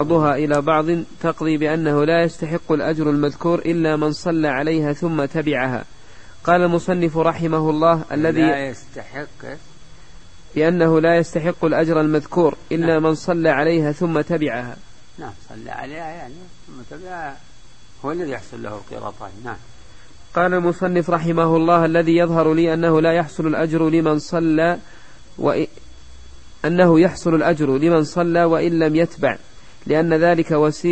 بعضها إلى بعض تقضي بأنه لا يستحق الأجر المذكور إلا من صلى عليها ثم تبعها. قال المصنف رحمه الله الذي لا يستحق بأنه لا يستحق الأجر المذكور إلا من صلى عليها ثم تبعها. نعم صلى عليها يعني ثم تبعها هو الذي يحصل له القراطان. نعم. قال المصنف رحمه الله الذي يظهر لي أنه لا يحصل الأجر لمن صلى أنه يحصل الأجر لمن صلى وإن لم يتبع لأن ذلك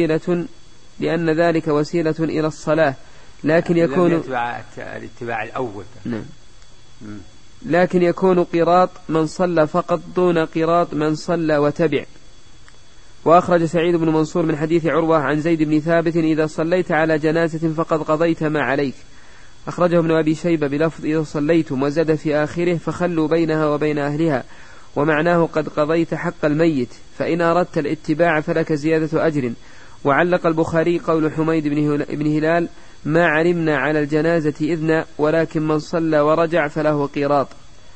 وسيلة إلى الصلاة لكن يكون الاتباع الأول. نعم. لكن يكون قراط من صلى فقط دون قراط من صلى وتبع. وأخرج سعيد بن منصور من حديث عروة عن زيد بن ثابت إذا صليت على جنازة فقد قضيت ما عليك. أخرجه ابن أبي شيبة بلفظ إذا صليتم وزاد في آخره فخلوا بينها وبين أهلها ومعناه قد قضيت حق الميت فإن أردت الاتباع فلك زيادة أجر. وعلق البخاري قول حميد بن هلال ما علمنا على الجنازة إذنا ولكن من صلى ورجع فله قيراط.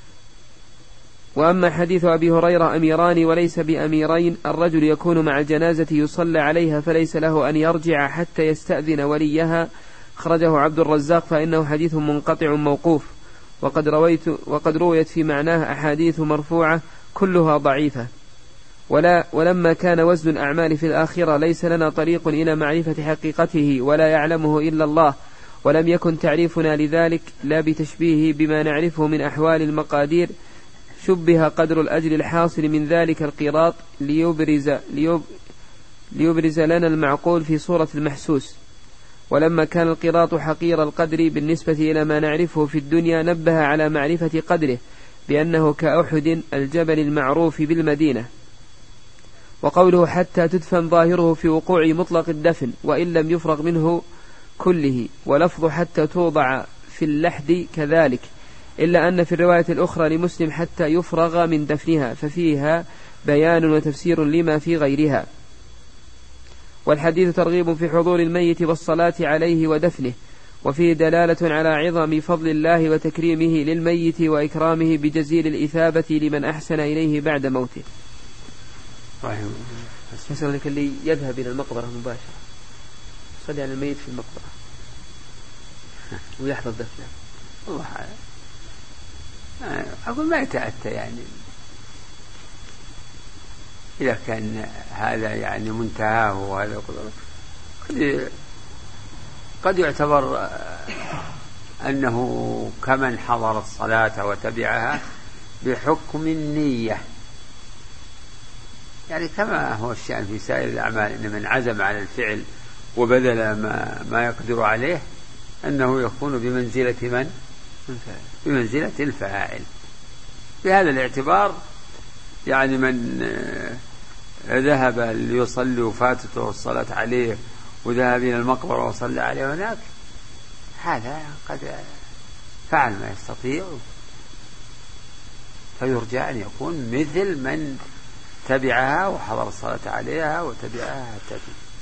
وأما حديث أبي هريرة أميران وليس بأميرين الرجل يكون مع الجنازة يصلى عليها فليس له أن يرجع حتى يستأذن وليها أخرجه عبد الرزاق فإنه حديث منقطع موقوف وقد رويت في معناه أحاديث مرفوعة كلها ضعيفة. ولما كان وزن الأعمال في الآخرة ليس لنا طريق إلى معرفة حقيقته ولا يعلمه إلا الله ولم يكن تعريفنا لذلك لا بتشبيه بما نعرفه من أحوال المقادير شبه قدر الأجر الحاصل من ذلك القراط ليبرز لنا المعقول في صورة المحسوس. ولما كان القراط حقير القدر بالنسبة إلى ما نعرفه في الدنيا نبه على معرفة قدره بأنه كأحد الجبل المعروف بالمدينة. وقوله حتى تدفن ظاهره في وقوع مطلق الدفن وإن لم يفرغ منه كله ولفظ حتى توضع في اللحد كذلك إلا أن في الرواية الأخرى لمسلم حتى يفرغ من دفنها ففيها بيان وتفسير لما في غيرها. والحديث ترغيب في حضور الميت والصلاة عليه ودفنه وفيه دلالة على عظم فضل الله وتكريمه للميت وإكرامه بجزيل الإثابة لمن أحسن إليه بعد موته. مثلا لك اللي يذهب إلى المقبرة مباشرة صلي على الميت في المقبرة ويحضر دفنه والله أقول ما يتأتى يعني إذا كان هذا يعني منتهاه وهذا قد يعتبر أنه كمن حضر الصلاة وتبعها بحكم النية يعني كما هو الشأن في سائر الأعمال إن من عزم على الفعل وبذل ما يقدر عليه أنه يكون بمنزلة بمنزلة الفاعل. بهذا الاعتبار يعني من ذهب ليصلي وفاتته الصلاة عليه وذهب إلى المقبرة وصلى عليه هناك هذا قد فعل ما يستطيع فيرجى أن يكون مثل من تبعها وحضر الصلاة عليها وتبعها حتى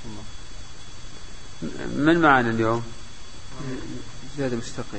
من معنا اليوم زاد مستقيم.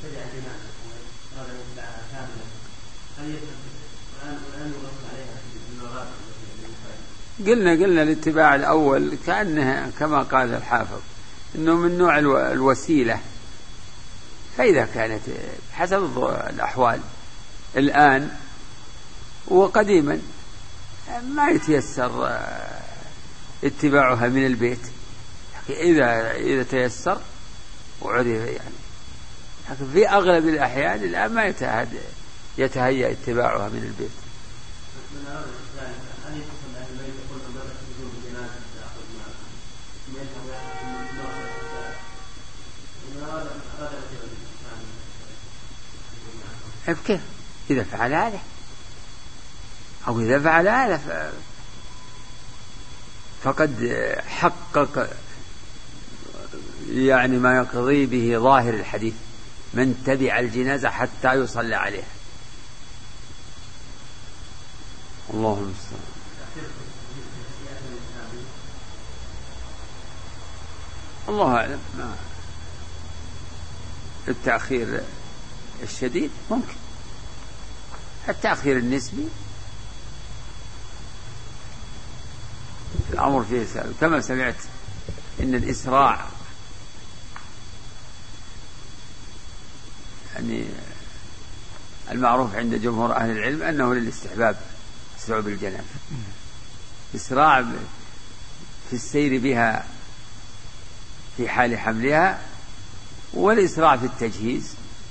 قلنا الاتباع الأول كأنه كما قال الحافظ إنه من نوع الوسيلة فإذا كانت حسب الأحوال الآن وقديما ما يتيسر اتباعها من البيت إذا تيسر وعرف يعني لكن في أغلب الأحيان الآن ما يتهيأ اتباعها من البيت. كيف إذا فعل هذا أو إذا فعل هذا فقد حقق يعني ما يقضي به ظاهر الحديث من تبع الجنازة حتى يصلى عليها. اللهم المستعان. الله أعلم. التأخير الشديد ممكن التأخير النسبي أمر فيه سائل. كما سمعت إن الإسراع يعني المعروف عند جمهور أهل العلم أنه للاستحباب، إسراع بالجنازة، إسراع في السير بها في حال حملها، والإسراع في التجهيز،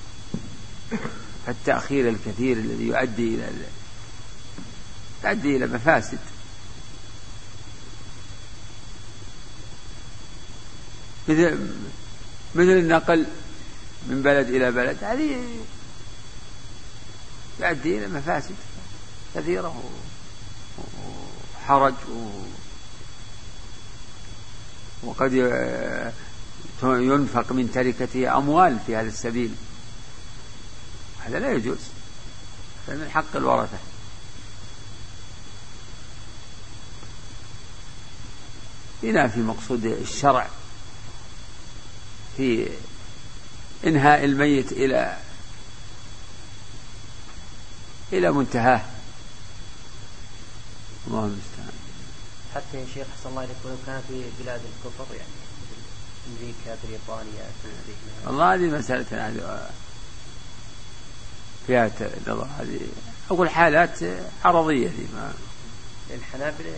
فالتأخير الكثير الذي يؤدي إلى مفاسد. مثل النقل من بلد إلى بلد، هذه يؤدي إلى مفاسد كثيرة وحرج، وقد ينفق من تركته أموال في هذا السبيل، هذا لا يجوز، هذا من حق الورثة. ينافي مقصود الشرع في إنهاء الميت إلى منتهاه. الله المستعان. حتى يا شيخ حسن الله عليك، ولو كان في بلاد الكفر يعني أمريكا، بريطانيا، والله هذه مسألة هذه فيها نظر، هذه أقول حالات عرضية دي ما الحنابلة،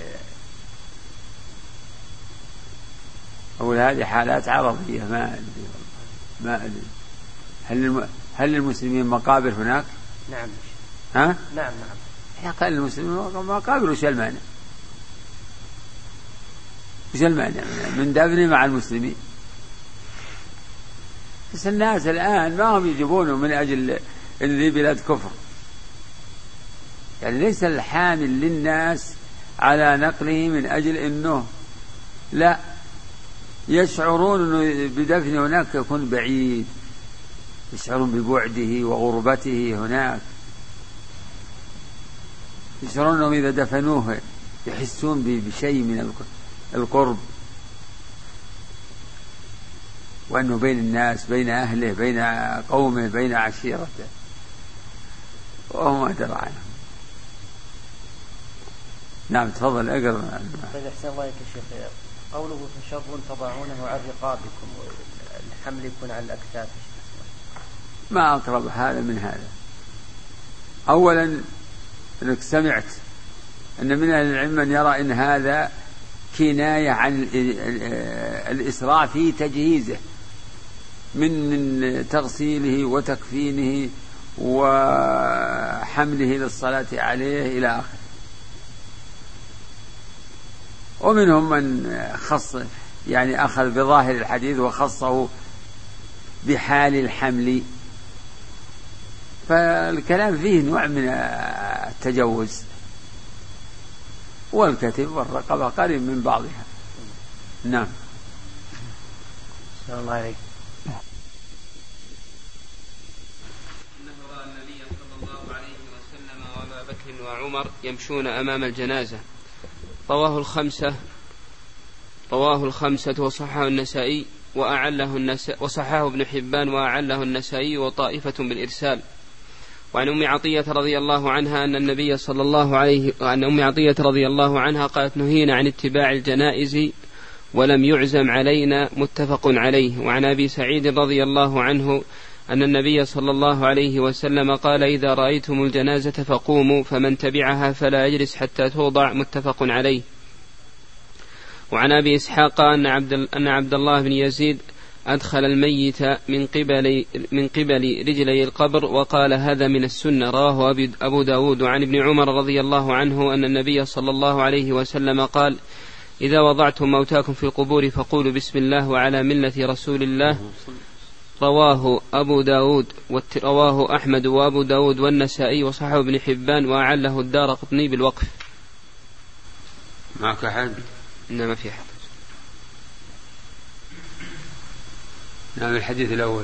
أقول هذه حالات عرضية، ما أدري هل للمسلمين مقابر هناك؟ نعم. ها؟ نعم. يا قال المسلمين مقابر، وش المانع؟ من دفن مع المسلمين؟ بس الناس الآن ما هم يجيبونه من أجل إن ذي بلاد كفر، يعني ليس الحامل للناس على نقله من أجل إنه لا، يشعرون إنه بدفن هناك يكون بعيد، يشعرون ببعده وغربته هناك، يشعرون أنهم إذا دفنوه يحسون بشيء من القرب، وأنه بين الناس، بين أهله، بين قومه، بين عشيرته، وهو ما درى عنه. نعم تفضل اقرأ. طيب أحسن الله يا شيخ، قوله فشر تضعونه عن رقابكم، الحمل يكون على الأكتاف، ما أقرب هذا من هذا. أولا أنك سمعت أن من أهل العلم من يرى أن هذا كناية عن الإسراع في تجهيزه، من تغسيله وتكفينه وحمله للصلاة عليه إلى آخره. ومنهم من خص يعني أخذ بظاهر الحديث وخصه بحال الحمل، فالكلام فيه نوع من التجوز، والكتف والرقبة قريب من بعضها. نعم. السلام الله عليك. أنه رأى النبي صلى الله عليه وسلم وأبا بكر وعمر يمشون أمام الجنازة. رواه الخمسة وصححه النسائي وصححه ابن حبان وأعله النسائي وطائفة بالإرسال. وعن أم عطية رضي الله عنها أن النبي صلى الله عليه وعن أم عطية رضي الله عنها قالت نهينا عن اتباع الجنائز ولم يعزم علينا، متفق عليه. وعن أبي سعيد رضي الله عنه أن النبي صلى الله عليه وسلم قال إذا رأيتم الجنازة فقوموا، فمن تبعها فلا يجلس حتى توضع، متفق عليه. وعن أبي إسحاق أن عبد الله بن يزيد أدخل الميت من قبل رجلي القبر وقال هذا من السنة، رواه أبو داود. وعن ابن عمر رضي الله عنه أن النبي صلى الله عليه وسلم قال إذا وضعتم موتاكم في القبور فقولوا بسم الله وعلى ملة رسول الله، رواه أبو داود، رواه أحمد وأبو داود والنسائي وصححه ابن حبان وأعله الدارقطني بالوقف. معك أحد؟ ما في أحد. نعم. الحديث الأول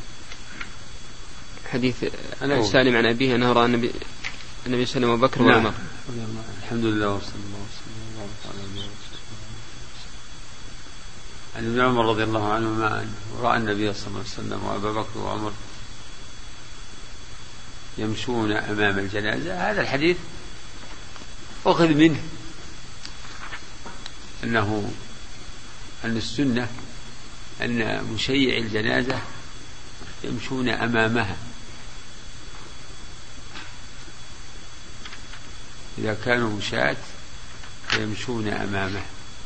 حديث سالم عن أبيه أنه رأى النبي صلى الله عليه وسلم وبكر وعمر. الحمد لله وصلى الله وسلم عن ابن عمر رضي الله عنهما رأى النبي صلى الله عليه وسلم وأبا بكر وعمر يمشون أمام الجنازة. هذا الحديث أخذ منه أن السنة أن مشيع الجنازة يمشون أمامها إذا كانوا مشاة فيمشون أمامها،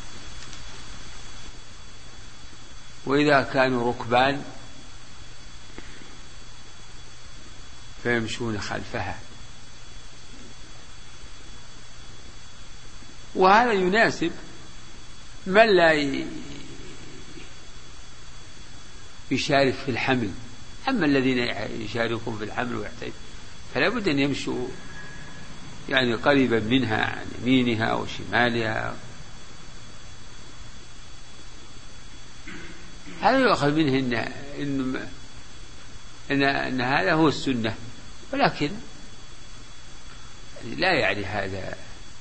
وإذا كانوا ركبان فيمشون خلفها. وهذا يناسب من لا يشارك في الحمل. أما الذين يشاركون في الحمل ويحتاج فلا بد أن يمشوا يعني قريبا منها عن يمينها وشمالها. هذا يؤخذ منه إن هذا هو السنة، ولكن لا يعني هذا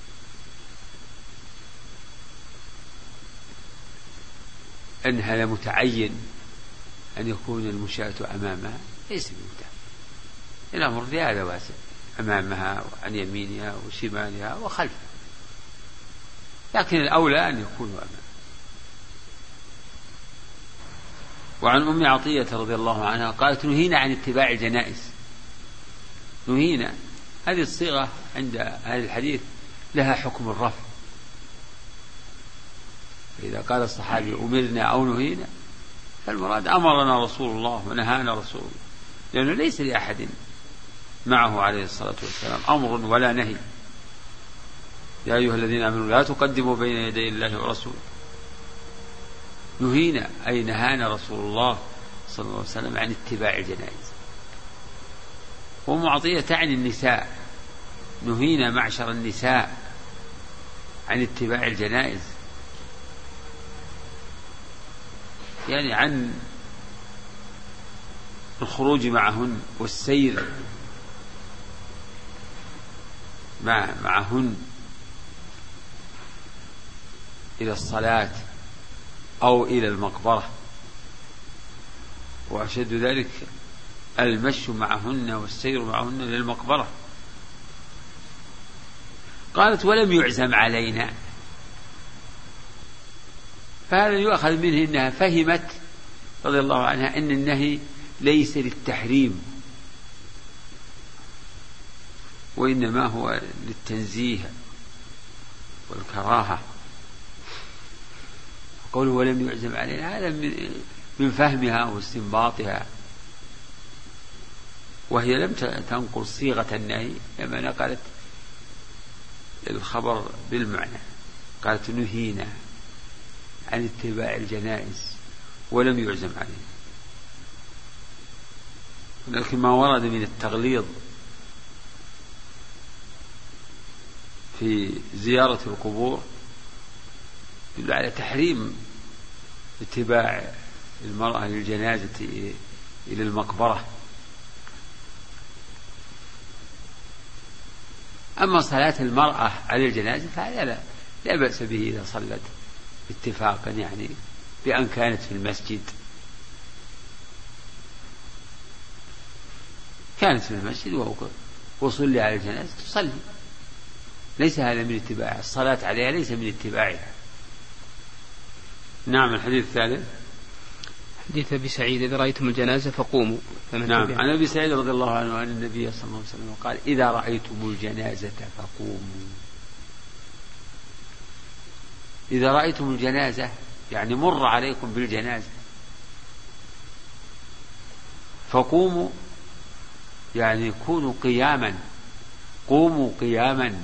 أن هذا متعين أن يكون المشاة أمامها، ليس بمتعين. الأمر في هذا واسع، أمامها وعن يمينها وشمالها وخلفها، لكن الأولى أن يكونوا أمامها. وعن أم عطية رضي الله عنها قالت: نهينا عن اتباع الجنائز. نهينا هذه الصيغة عند أهل الحديث لها حكم الرفع، فإذا قال الصحابي أمرنا أو نهينا فالمراد أمرنا رسول الله ونهانا رسول الله، لأنه ليس لأحد معه عليه الصلاة والسلام أمر ولا نهي. يا أيها الذين آمنوا لا تقدموا بين يدي الله ورسوله. نهينا أي نهانا رسول الله صلى الله عليه وسلم عن اتباع الجنائز. ومعطية تعني النساء، نهينا معشر النساء عن اتباع الجنائز، يعني عن الخروج معهن والسير معهن إلى الصلاة أو إلى المقبرة. وأشد ذلك المشي معهن والسير معهن للمقبرة. قالت: ولم يعزم علينا. فهذا يؤخذ منه أنها فهمت رضي الله عنها أن النهي ليس للتحريم، وإنما هو للتنزيه والكراهة. قوله ولم يعزم علينا هذا من فهمها واستنباطها، وهي لم تنقل صيغة النهي، لما نقلت الخبر بالمعنى. قالت: نهينا عن اتباع الجنائز ولم يعزم علينا. لكن ما ورد من التغليظ في زيارة القبور يدل على تحريم اتباع المرأة للجنازة إلى المقبرة. أما صلاة المرأة على الجنازة فهذا لا بأس به إذا صلت اتفاقا، يعني بأن كانت في المسجد، كانت في المسجد وصلي على الجنازة تصلي، ليس هذا من اتباعها. الصلاة عليها ليس من اتباعها. نعم. الحديث الثالث حديث أبي سعيد: إذا رأيتم الجنازة فقوموا. نعم. عن أبي سعيد رضي الله عنه أن النبي صلى الله عليه وسلم قال: إذا رأيتم الجنازة فقوموا. إذا رأيتم الجنازة يعني مر عليكم بالجنازة، فقوموا يعني كونوا قياما، قوموا قياما.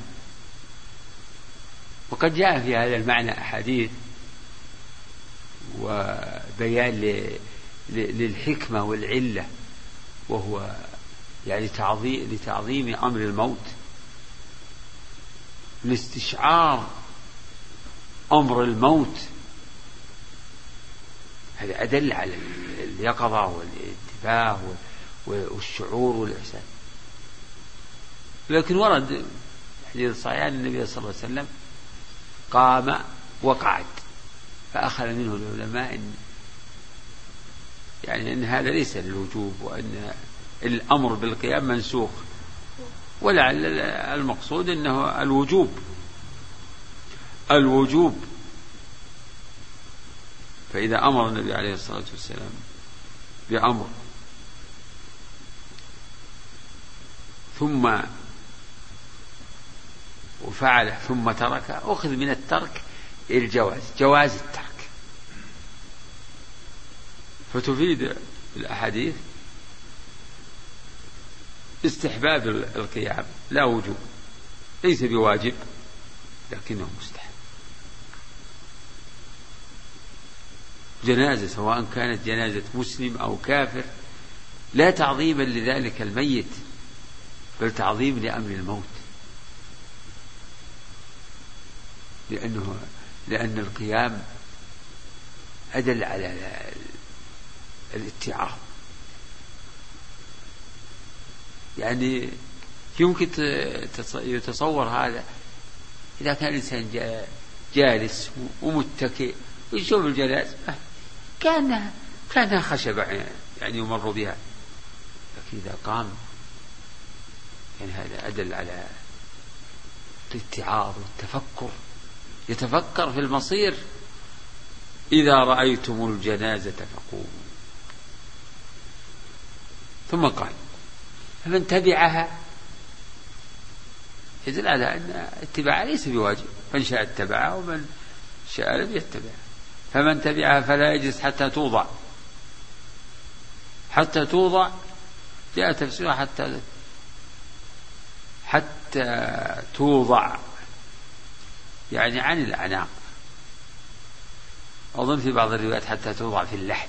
وقد جاء في هذا المعنى أحاديث وبيان للحكمة والعلة، وهو يعني لتعظيم أمر الموت، لاستشعار أمر الموت. هذا أدل على اليقظة والانتباه والشعور والإحساس. لكن ورد حديث صحيح أن النبي صلى الله عليه وسلم قام وقعد، فأخذ منه العلماء أن هذا ليس للوجوب، وأن الأمر بالقيام منسوخ، ولعل المقصود أنه الوجوب فإذا أمر النبي عليه الصلاة والسلام بأمر ثم وفعله ثم ترك، أخذ من الترك الجواز، جواز الترك. فتفيد الأحاديث استحباب القيام لا وجوب، ليس بواجب لكنه مستحب. جنازة سواء كانت جنازة مسلم أو كافر لا تعظيما لذلك الميت، بل تعظيم لأمر الموت، لأن القيام أدل على الاتعاظ. يعني يمكن يتصور هذا إذا كان الإنسان جالس ومتكئ ويشوف الجنازة كانها خشبة يعني يمر بها، لكن إذا قام يعني هذا أدل على الاتعاظ والتفكر، يتفكر في المصير. إذا رأيتم الجنازة فقوموا. ثم قال فمن تبعها، يدل على أن اتباعها ليس بواجب، من شاء اتبعها ومن شاء لم يتبعها. فمن تبعها فلا يجلس حتى توضع. حتى توضع جاء تفسيرها حتى توضع يعني عن الأعناق. أظن في بعض الروايات حتى توضع في اللحد،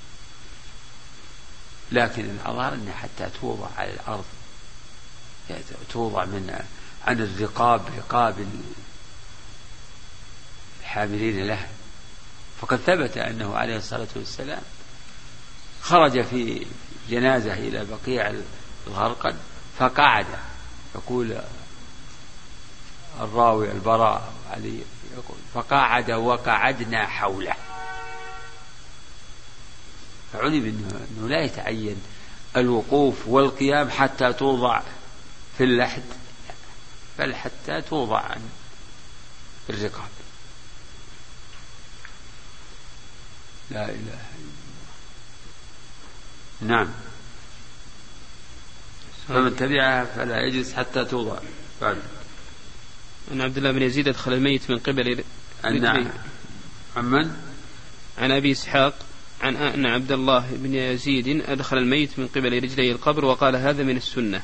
لكن الأظهر أنها حتى توضع على الأرض، يعني توضع عن الرقاب، رقاب الحاملين لها. فقد ثبت أنه عليه الصلاة والسلام خرج في جنازة إلى بقيع الغرقد فقعد، يقول الراوي البراء علي يقول فقعد وقعدنا حوله. فعلم أنه لا يتعين الوقوف والقيام حتى توضع في اللحد، بل حتى توضع عن الرقاب. لا إله إلا الله. نعم. فمن تبعها فلا يجلس حتى توضع. أن عبد الله بن يزيد أدخل الميت من قبل عمن؟ عن أبي إسحاق عن أن عبد الله بن يزيد أدخل الميت من قبل رجلي القبر وقال هذا من السنة.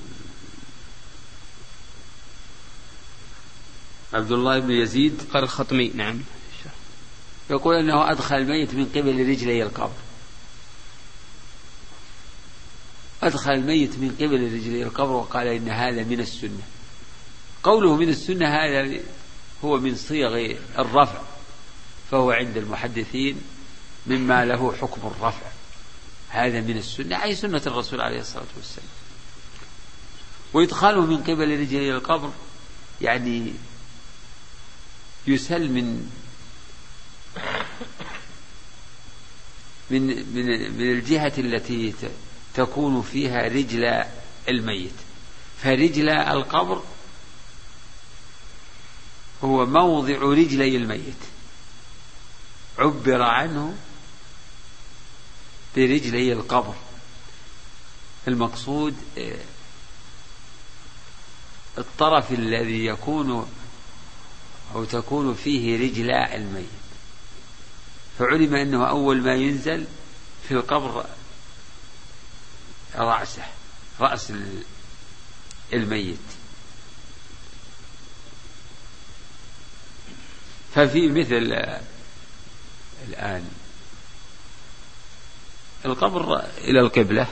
عبد الله بن يزيد قال الخطمي. نعم. يقول أنه أدخل الميت من قبل رجلي القبر، أدخل الميت من قبل رجلي القبر وقال إن هذا من السنة. قوله من السنة هذا هو من صيغ الرفع، فهو عند المحدثين مما له حكم الرفع. هذا من السنة أي سنة الرسول عليه الصلاة والسلام. وإدخاله من قبل رجلي القبر يعني يسل من الجهة التي تكون فيها رجل الميت. فرجل القبر هو موضع رجلي الميت، عبر عنه برجلي القبر. المقصود الطرف الذي يكون أو تكون فيه رجلاء الميت. فعلم أنه أول ما ينزل في القبر رأس الميت. ففي مثل الآن القبر إلى القبلة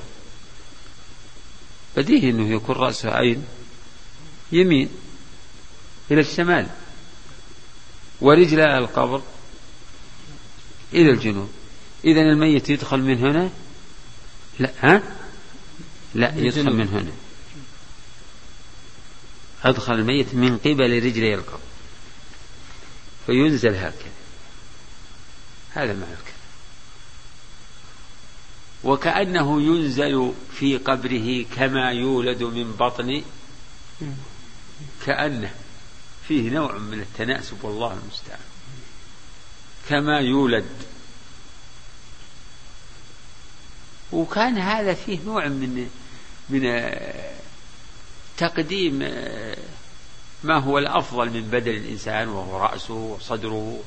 بديهي أنه يكون رأسه أين؟ يمين إلى الشمال، ورجل القبر إلى الجنوب. إذن الميت يدخل من هنا؟ لا يدخل من هنا. أدخل الميت من قبل رجلي القبر فينزل هكذا. هذا معنى الكلام. وكأنه ينزل في قبره كما يولد من بطن، كأنه فيه نوع من التناسب والله المستعان. كما يولد وكان هذا فيه نوع من تقديم ما هو الأفضل من بدن الإنسان وهو رأسه وصدره.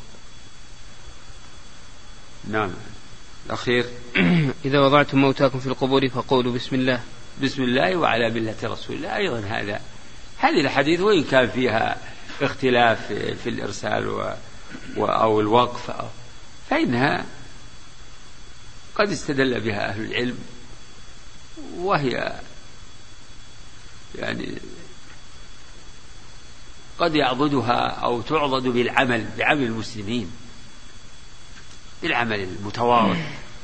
نعم. الأخير إذا وضعتم موتاكم في القبور فقولوا بسم الله. بسم الله وعلى ملة رسول الله. أيضا هذه الحديث وإن كان فيها اختلاف في الإرسال أو الوقف فإنها قد استدل بها أهل العلم، وهي يعني قد يعضدها أو تعضد بعمل المسلمين، بالعمل المتواضع.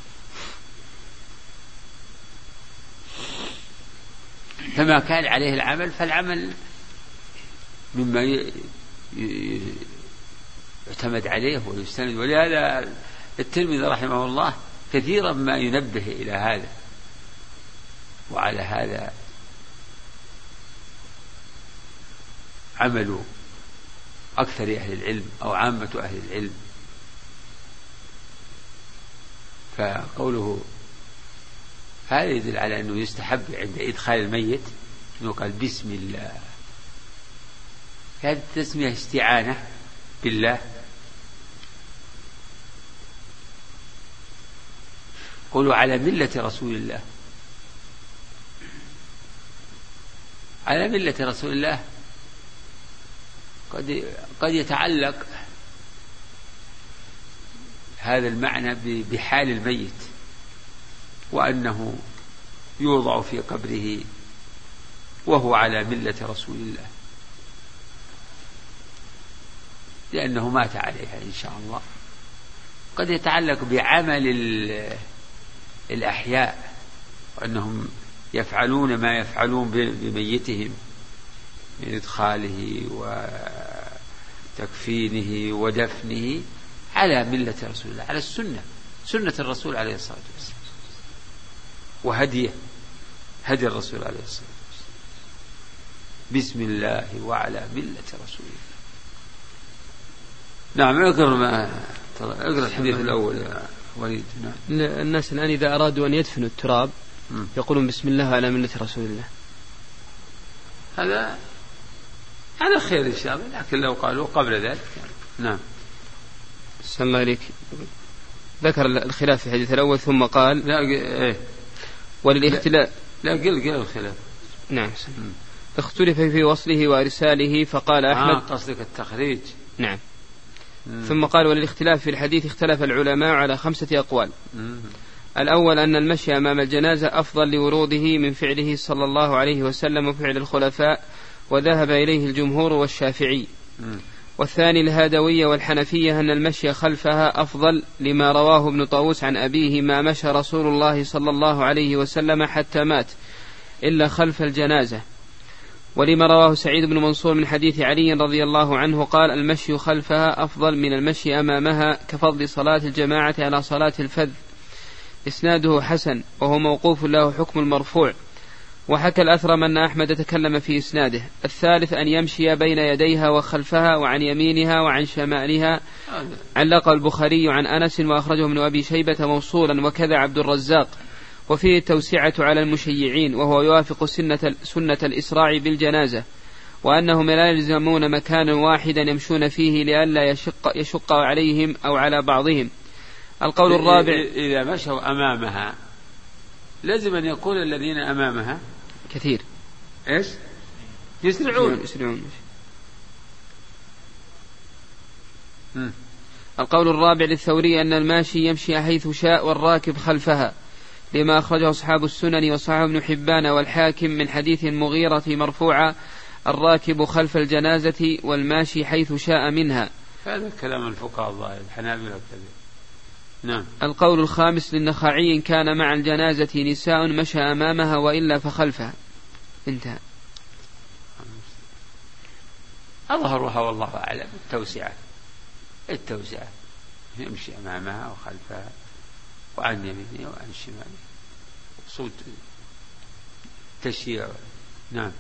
فما كان عليه العمل فالعمل مما يعتمد عليه ويستند. ولهذا الترمذي رحمه الله كثيرا ما ينبه إلى هذا. وعلى هذا عمل أكثر أهل العلم أو عامة أهل العلم. فقوله هذا يدل على أنه يستحب عند إدخال الميت أنه قال بسم الله. هذه التسمية استعانة بالله. قولوا على ملة رسول الله. على ملة رسول الله قد يتعلق هذا المعنى بحال الميت، وأنه يوضع في قبره وهو على ملة رسول الله، لأنه مات عليها إن شاء الله. قد يتعلق بعمل الأحياء، وأنهم يفعلون ما يفعلون بميتهم من إدخاله وتكفينه ودفنه على ملة رسول الله، على سنة الرسول عليه الصلاة والسلام، وهدي الرسول عليه الصلاة والسلام. بسم الله وعلى ملة رسول الله. نعم. اقرأ الحديث الأول يا وليد. نعم. الناس الآن إذا أرادوا أن يدفنوا التراب يقولون بسم الله على ملة رسول الله. هذا خير إن شاء الله، لكن لو قالوا قبل ذلك. نعم. صلى الله عليك. ذكر الخلاف في الحديث الأول ثم قال وللاختلاف. لا قل الخلاف. نعم. اختلف في وصله وإرساله فقال أحمد. قصدك التخريج. نعم. ثم قال وللاختلاف في الحديث اختلف العلماء على 5 أقوال. الأول أن المشي أمام الجنازة أفضل لوروده من فعله صلى الله عليه وسلم وفعل الخلفاء، وذهب إليه الجمهور والشافعي. والثاني الهادوية والحنفية أن المشي خلفها أفضل لما رواه ابن طاووس عن أبيه ما مشى رسول الله صلى الله عليه وسلم حتى مات إلا خلف الجنازة. ولما رواه سعيد بن منصور من حديث علي رضي الله عنه قال المشي خلفها أفضل من المشي أمامها كفضل صلاة الجماعة على صلاة الفذ. إسناده حسن وهو موقوف له حكم المرفوع. وحكى الأثرم أن أحمد تكلم في إسناده. الثالث أن يمشي بين يديها وخلفها وعن يمينها وعن شمالها. علق البخاري عن أنس وأخرجه ابن أبي شيبة موصولا وكذا عبد الرزاق. وفيه التوسعة على المشيعين وهو يوافق سنة الإسراع بالجنازة، وأنهم لا يلزمون مكانا واحدا يمشون فيه لئلا يشق عليهم أو على بعضهم. القول الرابع إذا مشوا أمامها لازم أن يقول الذين أمامها كثير إيش يسرعون. القول الرابع للثوري أن الماشي يمشي حيث شاء والراكب خلفها، لما أخرجه أصحاب السنن وصححه ابن حبان والحاكم من حديث المغيرة مرفوعا الراكب خلف الجنازة والماشي حيث شاء منها. هذا كلام الفقهاء الظاهر الحنابلة كذا. نعم. القول الخامس للنخعي كان مع الجنازة نساء مشى أمامها وإلا فخلفها. انتهى. أظهرها والله أعلم التوسعة يمشي أمامها وخلفها وعن يمينه وعن شماله صوت تشييع. نعم.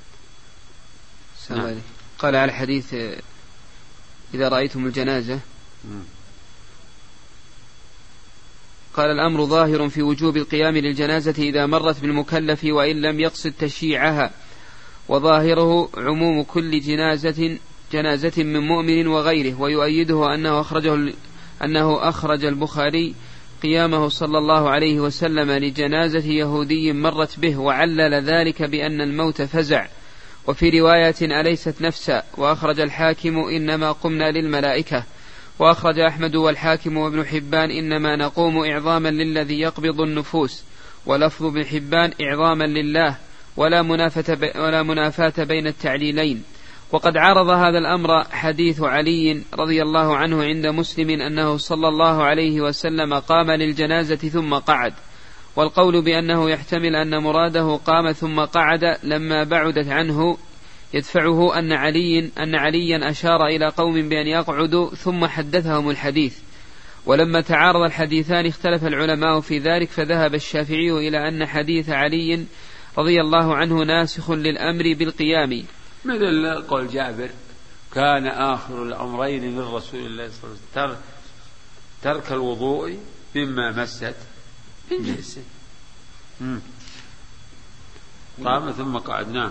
نعم. قال على الحديث إذا رأيتم الجنازة قال الأمر ظاهر في وجوب القيام للجنازة إذا مرت بالمكلف وإن لم يقصد تشييعها، وظاهره عموم كل جنازة من مؤمن وغيره، ويؤيده أنه أخرج البخاري قيامه صلى الله عليه وسلم لجنازة يهودي مرت به، وعلل ذلك بأن الموت فزع، وفي رواية أليست نفسا، وأخرج الحاكم إنما قمنا للملائكة، وأخرج أحمد والحاكم وابن حبان إنما نقوم إعظاما للذي يقبض النفوس، ولفظ ابن حبان إعظاما لله، ولا منافاة بين التعليلين. وقد عرض هذا الأمر حديث علي رضي الله عنه عند مسلم أنه صلى الله عليه وسلم قام للجنازة ثم قعد، والقول بأنه يحتمل أن مراده قام ثم قعد لما بعدت عنه يدفعه أن عليا أشار إلى قوم بأن يقعدوا ثم حدثهم الحديث، ولما تعارض الحديثان اختلف العلماء في ذلك، فذهب الشافعي إلى أن حديث علي رضي الله عنه ناسخ للأمر بالقيام، مثل قول جابر كان آخر الأمرين من رسول الله صلى الله عليه وسلم ترك الوضوء مما مست من جنسه، قام ثم قعد. نعم.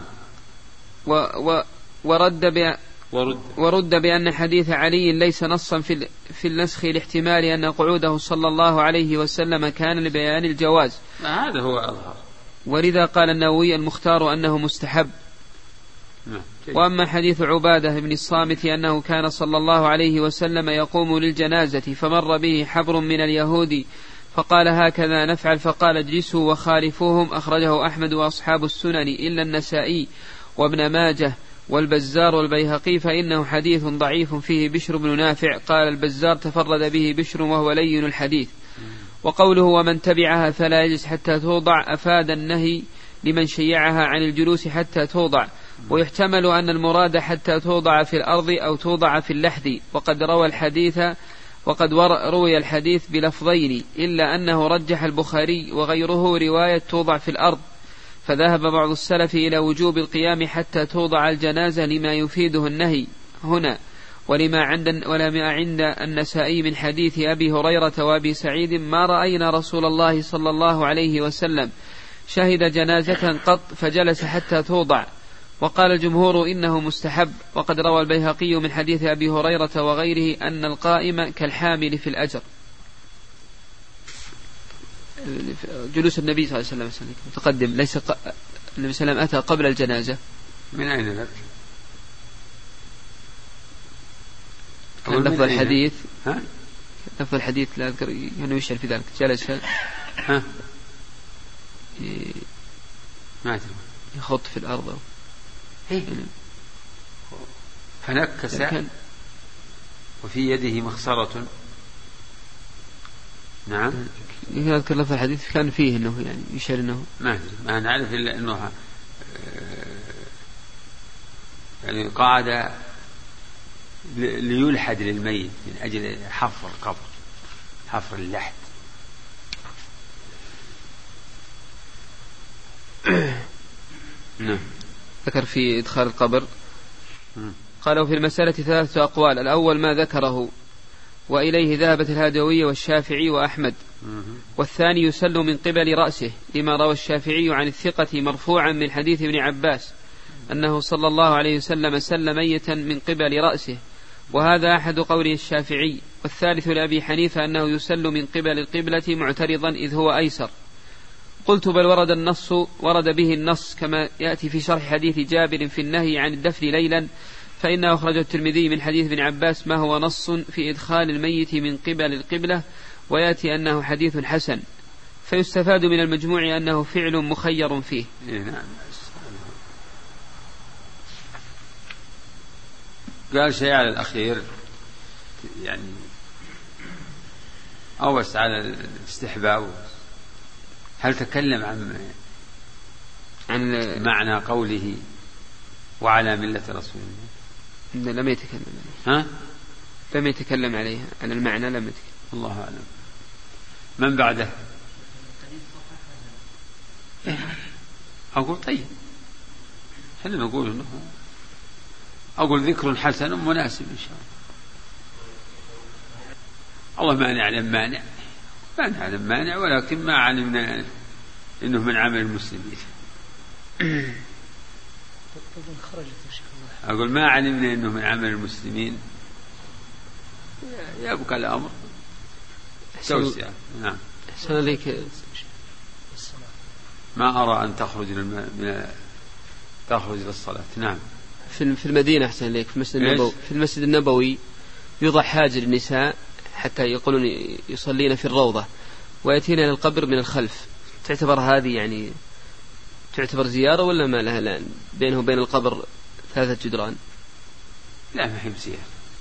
ورد بأن حديث علي ليس نصا في النسخ لاحتمال أن قعوده صلى الله عليه وسلم كان لبيان الجواز، هذا هو أظهر، ولذا قال النووي المختار أنه مستحب. وأما حديث عبادة بن الصامت أنه كان صلى الله عليه وسلم يقوم للجنازة فمر به حبر من اليهود فقال هكذا نفعل، فقال اجلسوا وخالفوهم، أخرجه أحمد وأصحاب السنن إلا النسائي وابن ماجه والبزار والبيهقي، فإنه حديث ضعيف فيه بشر بن نافع. قال البزار تفرد به بشر وهو لين الحديث. وقوله ومن تبعها فلا يجلس حتى توضع أفاد النهي لمن شيعها عن الجلوس حتى توضع، ويحتمل أن المراد حتى توضع في الأرض أو توضع في اللحد، وقد روي الحديث بلفظين، إلا أنه رجح البخاري وغيره رواية توضع في الأرض، فذهب بعض السلف إلى وجوب القيام حتى توضع الجنازة لما يفيده النهي هنا، ولما عند النسائي من حديث أبي هريرة وأبي سعيد ما رأينا رسول الله صلى الله عليه وسلم شهد جنازة قط فجلس حتى توضع. وقال الجمهور إنه مستحب. وقد روى البيهقي من حديث أبي هريرة وغيره أن القائم كالحامل في الأجر. جلوس النبي صلى الله عليه وسلم متقدم، ليس النبي صلى الله عليه وسلم أتى قبل الجنازة. من أين لك؟ لفظ الحديث لفظ الحديث لا أذكر أنه يشعر في ذلك، جلس ما يخط في الأرض فنكس وفي يده مخصرة. نعم. يذكر لفظ الحديث كان فيه أنه يعني يشعر أنه ما نعرف إلا أنه يعني قاعد ليلحد للميت من أجل حفر القبر، حفر اللحد. ذكر في إدخال القبر قالوا في المسألة 3 أقوال. الأول ما ذكره وإليه ذهبت الهادوية والشافعي وأحمد. والثاني يسل من قبل رأسه لما روى الشافعي عن الثقة مرفوعا من حديث ابن عباس أنه صلى الله عليه وسلم سل ميتا من قبل رأسه، وهذا أحد قوله الشافعي. والثالث لأبي حنيفة أنه يسل من قبل القبلة معترضا إذ هو أيسر. قلت بل ورد به النص كما يأتي في شرح حديث جابر في النهي عن الدفن ليلا، فإنه أخرج الترمذي من حديث ابن عباس ما هو نص في إدخال الميت من قبل القبلة، ويأتي أنه حديث حسن، فيستفاد من المجموع أنه فعل مخير فيه. قال شيء على الأخير يعني أوس على الاستحباب. هل تكلم عن معنى قوله وعلى ملة رسول الله؟ لم يتكلم عليه. لم يتكلم عليها عن المعنى، لم يتكلم. الله أعلم. من بعده؟ أقول طيب، هل نقول إنه أقول ذكر حسن مناسب إن شاء الله. الله ما نعلم مانع ما نعلم مانع، ولكن ما علمنا إنه من عمل المسلمين. أقول ما علمنا إنه من عمل المسلمين، يبقى الأمر توسع. نعم. ما أرى أن تخرج للصلاة. نعم. في المدينة أحسن لك، في المسجد النبوي يوضع حاجة للنساء حتى يقولون يصلين في الروضة ويأتين إلى القبر من الخلف، تعتبر هذه يعني تعتبر زيارة ولا ما لها الآن بينه وبين القبر 3 جدران؟ لا ما هي بزيارة.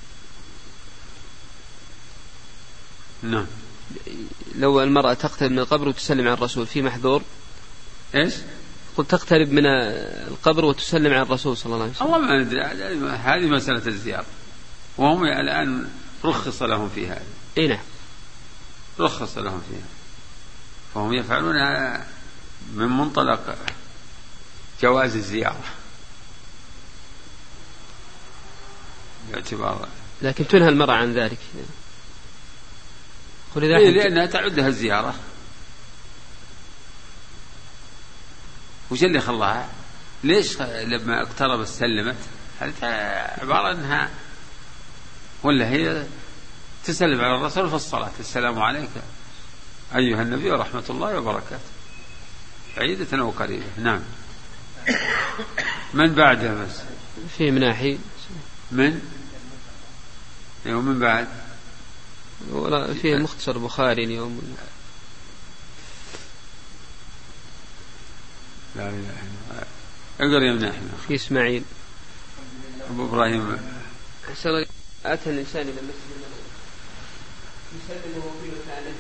نعم. لو المرأة تقترب من القبر وتسلم على الرسول في محذور؟ إيش؟ قلت تقترب من القبر وتسلم على الرسول صلى الله عليه وسلم. الله ما ندري، هذه مسألة الزيارة، وهم الآن رخص لهم في هذا. إيه نعم. رخص لهم فيها، فهم يفعلونها من منطلق جواز الزيارة باعتبار. لكن تنهى المرأة عن ذلك لأنها تعدها الزيارة. وش اللي خلاها؟ ليش لما اقتربت سلمت؟ هذه عبارة أنها ولا هي تسلم على الرسول في الصلاة، السلام عليك أيها النبي ورحمة الله وبركاته، بعيدة أو قريبة. نعم. من بعدها بس في مناحي ومن بعد ولا فيه مختصر بخاري اليوم. لا إله إلا الله. اقرأ يا مناحي. في إسماعيل أبو إبراهيم. أتى الإنسان إلى المسجد يسلم وهو في مكانه.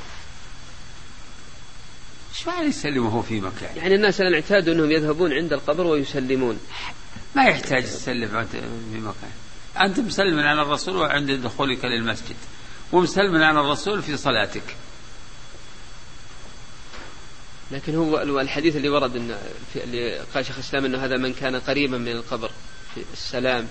ايش معنى يسلم وهو في مكانه؟ يعني الناس الآن اعتادوا أنهم يذهبون عند القبر ويسلمون. ما يحتاج تسلم في مكان. أنت مسلم على الرسول وعند دخولك للمسجد، ومسلم على الرسول في صلاتك. لكن هو الحديث اللي ورد إن اللي قال شيخ الإسلام أنه هذا من كان قريبا من القبر في السلام.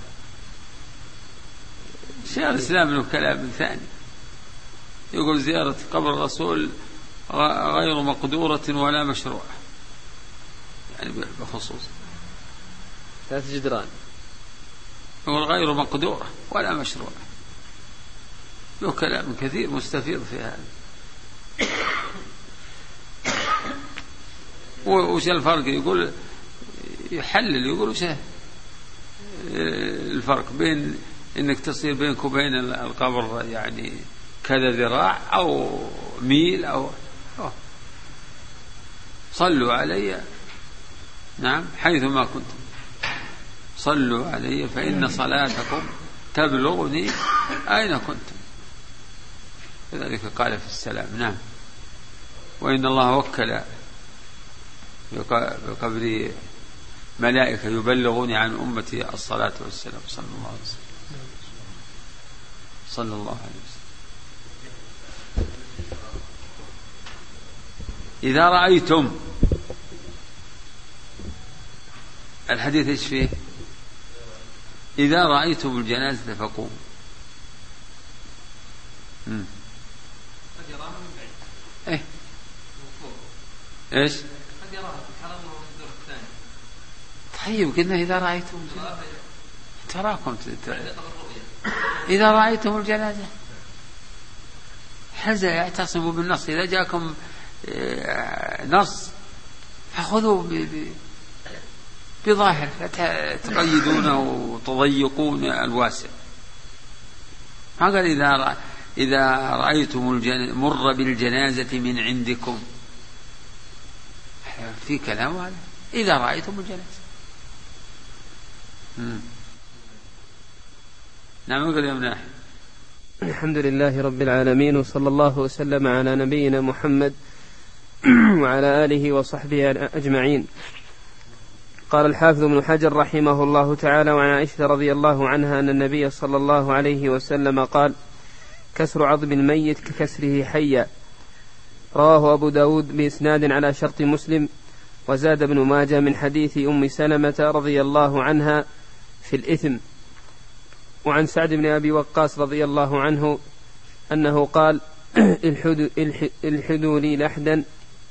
شيخ الإسلام له كلام ثاني، يقول زيارة قبر الرسول غير مقدورة ولا مشروعة، يعني بخصوص 3 جدران، يقول غير مقدورة ولا مشروعة. له كلام كثير مستفيض في هذا. وش الفرق؟ يقول يحلل، يقول وش الفرق بين انك تصير بينك وبين القبر يعني كذا ذراع او ميل او صلوا علي. نعم. حيثما كنتم صلوا علي فإن صلاتكم تبلغني أين كنتم. لذلك قال في السلام. نعم. وإن الله وكل بقبر ملائكة يبلغوني عن أمتي الصلاة والسلام صلى الله عليه وسلم. صلى الله عليه وسلم. إذا رأيتم، الحديث إيش فيه؟ إذا رأيتم الجنازة فقوموا. إيه إيش؟ طيب قلنا إذا رأيتم تراكم إذا رأيتم الجنازة حزة يعتصموا بالنص. إذا جاءكم نص فخذوا بظاهر، لا تقيدون وتضيقون الواسع. ما قال إذا رأيتم مر بالجنازة من عندكم، في كلام هذا. إذا رأيتم الجنازة. نعم. قال يا مناح. الحمد لله رب العالمين، وصلى الله وسلم على نبينا محمد وعلى آله وصحبه أجمعين. قال الحافظ ابن حجر رحمه الله تعالى: وعن عائشة رضي الله عنها أن النبي صلى الله عليه وسلم قال: كسر عظم الميت ككسره حيا. رواه أبو داود بإسناد على شرط مسلم، وزاد ابن ماجه من حديث أم سلمة رضي الله عنها في الإثم. وعن سعد بن أبي وقاص رضي الله عنه أنه قال: الحدوا لي لحدا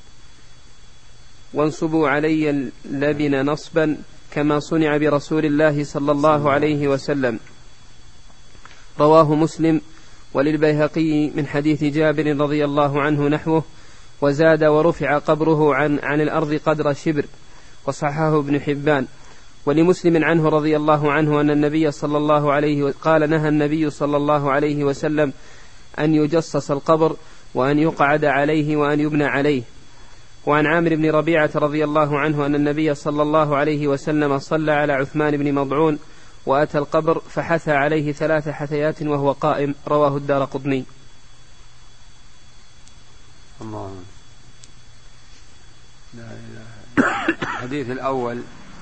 وانصبوا علي اللبن نصبا كما صنع برسول الله صلى الله عليه وسلم. رواه مسلم وللبيهقي من حديث جابر رضي الله عنه نحوه، وزاد ورفع قبره عن الأرض قدر شبر، وصححه ابن حبان. ولمسلم عنه رضي الله عنه أن النبي صلى الله عليه قال نهى النبي صلى الله عليه وسلم أن يجصص القبر وأن يقعد عليه وأن يبنى عليه. وعن عامر بن ربيعة رضي الله عنه أن النبي صلى الله عليه وسلم صلى على عثمان بن مضعون وأتى القبر فحثى عليه 3 حثيات وهو قائم. رواه الدارقطني. الله. لا إله. الحديث الأول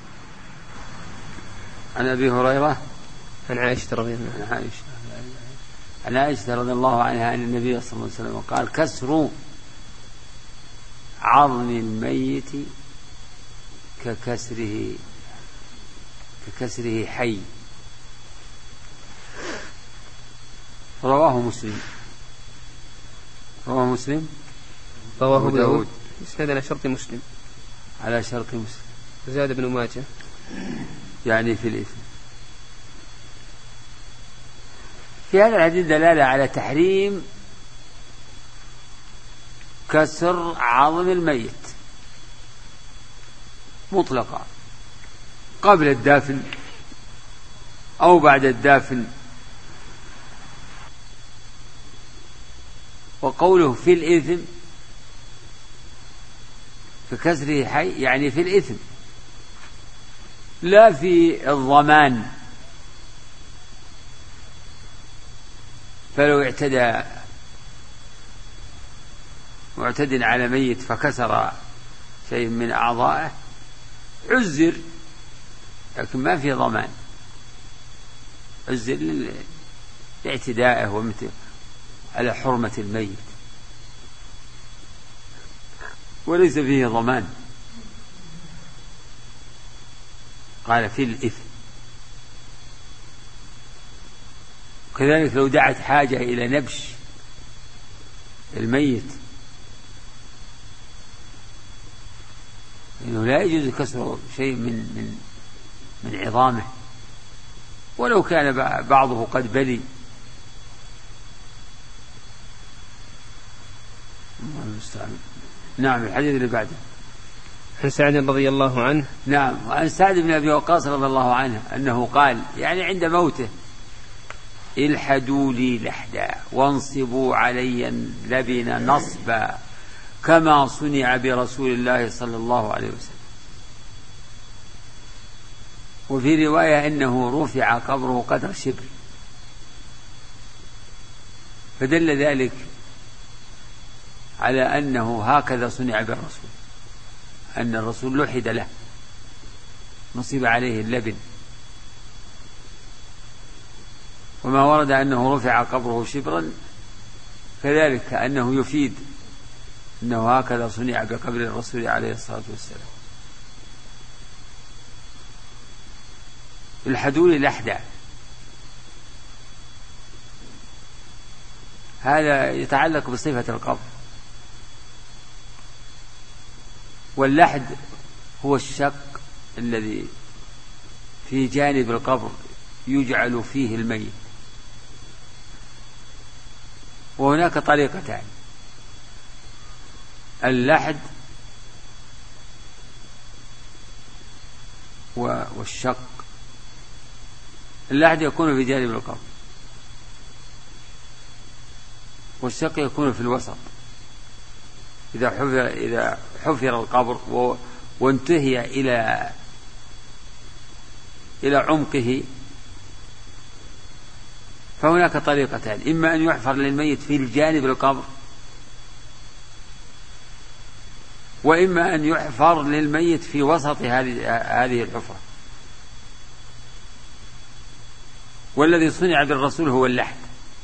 عن أبي هريرة عن عائشة رضي الله عنها عن عائشة رضي الله عنها أن النبي صلى الله عليه وسلم قال كسر عظم الميت ككسره حي. رواه مسلم رواه داود إسناد على شرط مسلم زاد بن ماجه يعني في الإثم. في هذا الحديث دلالة على تحريم كسر عظم الميت مطلقا قبل الدافن أو بعد الدافن. وقوله في الإثم ككسره حي يعني في الإثم لا في الضمان. فلو معتد على ميت فكسر شيء من أعضائه عزر، لكن ما في ضمان، عزر لاعتدائه على حرمة الميت وليس فيه ضمان. قال في الإثم. كذلك لو دعت حاجة إلى نبش الميت إنه لا يجوز كسر شيء من عظامه ولو كان بعضه قد بلي. نعم. الحديث اللي بعده عن سعد رضي الله عنه. نعم. وعن سعد بن أبي وقاص رضي الله عنه أنه قال يعني عند موته الحدوا لي لحدا وانصبوا علي اللبن نصبا كما صنع برسول الله صلى الله عليه وسلم. وفي رواية أنه رفع قبره قدر شبر، فدل ذلك على أنه هكذا صنع بالرسول، أن الرسول لحد له نصب عليه اللبن. وما ورد أنه رفع قبره شبرا كذلك أنه يفيد أنه هكذا صنع بقبر الرسول عليه الصلاة والسلام. الحدول لحدا هذا يتعلق بصفة القبر، واللحد هو الشق الذي في جانب القبر يجعل فيه الميت. وهناك طريقتان: اللحد والشق. اللحد يكون في جانب القبر، والشق يكون في الوسط. إذا حفر القبر وانتهي إلى عمقه فهناك طريقتان: إما أن يحفر للميت في الجانب القبر، وإما أن يحفر للميت في وسط هذه الحفرة. والذي صنع بالرسول هو اللحد.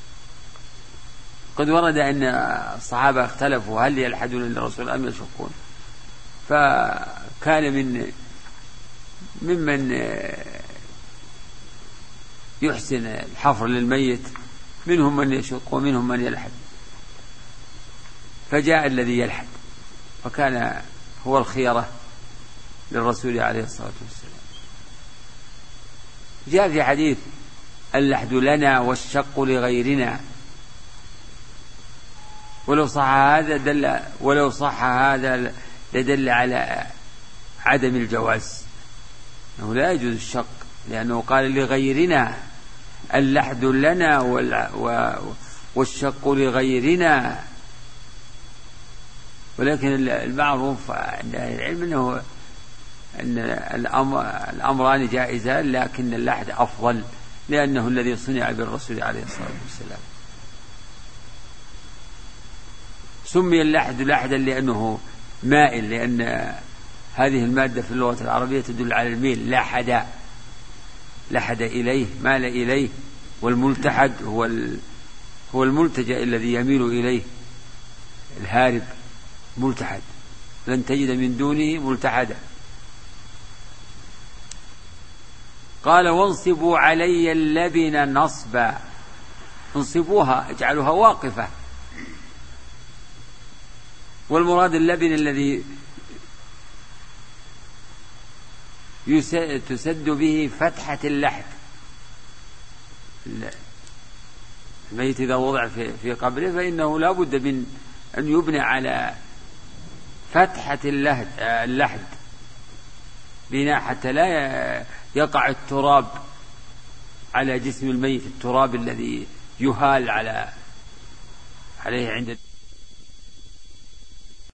قد ورد أن الصحابة اختلفوا هل يلحدون للرسول أم يشقون، فكان ممن يحسن الحفر للميت منهم من يشق ومنهم من يلحد. فجاء الذي يلحد، فكان هو الخيرة للرسول عليه الصلاة والسلام. جاء في حديث اللحد لنا والشق لغيرنا، ولو صح هذا لدل على عدم الجواز، أنه لا يجوز الشق، لأنه قال لغيرنا، اللحد لنا والشق لغيرنا. ولكن المعروف عند أهل العلم أن الأمران جائزان، لكن اللحد أفضل لأنه الذي صنع بالرسول عليه الصلاة والسلام. سمي اللحد لحدا لأنه مائل، لأن هذه المادة في اللغة العربية تدل على الميل. لحد إليه، مال إليه، والملتحد هو الملتجأ الذي يميل إليه، الهارب ملتحد، لن تجد من دونه ملتحدا. قال وانصبوا علي اللبن نصبا، انصبوها اجعلوها واقفة، والمراد اللبن الذي تسد به فتحة اللحد. الميت إذا وضع في قبره فإنه لا بد من أن يبنى على فتحة اللحد بناء حتى لا يقع التراب على جسم الميت، التراب الذي يهال عليه عند